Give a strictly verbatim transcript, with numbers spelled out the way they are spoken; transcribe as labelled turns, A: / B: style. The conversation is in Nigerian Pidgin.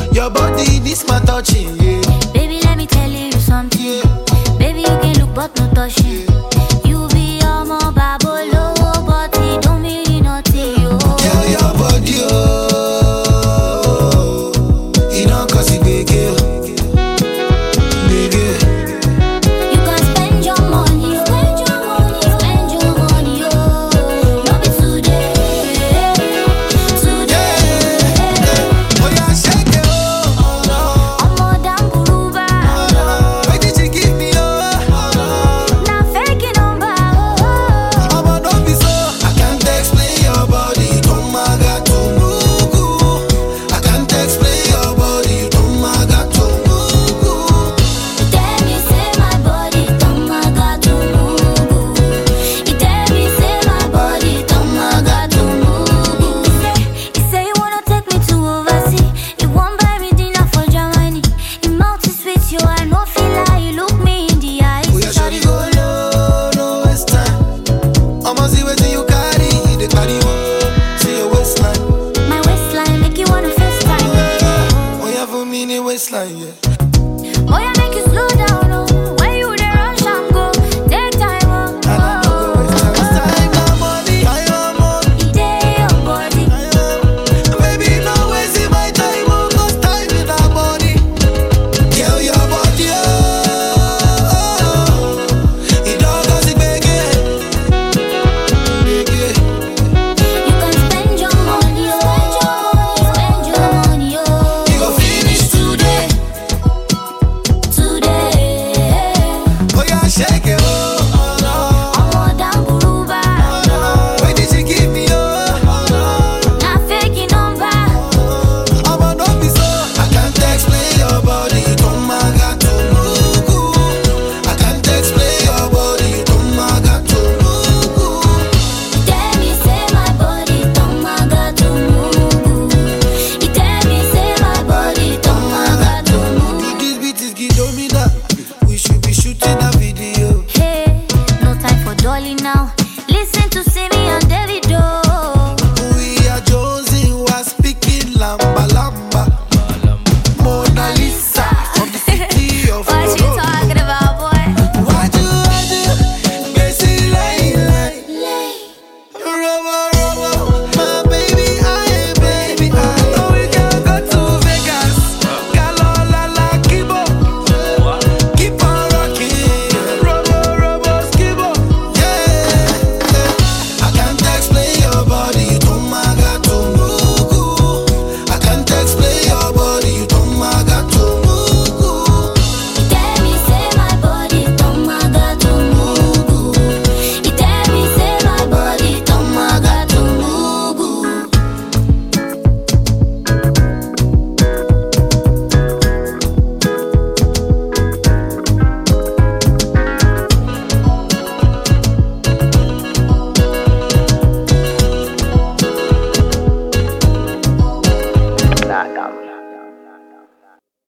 A: Your body needs my touching, yeah.
B: Baby, let me tell you something.
A: Yeah.
B: Baby, you can look but no touching. You be all my babolo, but it don't mean nothing, yo.
A: Yeah, your body, oh, you know, cause it big, yeah. Big, yeah.
B: You can spend your money, spend your money, spend your money, oh. Love it today, today.
A: Oh, yeah, shake it, oh, no.
B: I'm more than Kuruba.
A: Why did you give me, oh, no.
B: Not faking number, oh.
A: Mama, don't be so. I can't explain your body. Don't maga to mugu. I can't explain your body. Don't maga to mugu.
B: You tell me say my body don't maga to mugu. You tell me say my body don't maga to mugu. You say you wanna take me to overseas. You want buy me dinner for Germany. You mouth is sweet, you I no feel like you look me in the eyes.
A: Oh, yeah, shawty go low, no waste time. I'ma see what you carry. The carry one, see your waistline.
B: My waistline make you wanna FaceTime.
A: Oh, yeah, for me, the waistline, yeah.
B: Boy, I make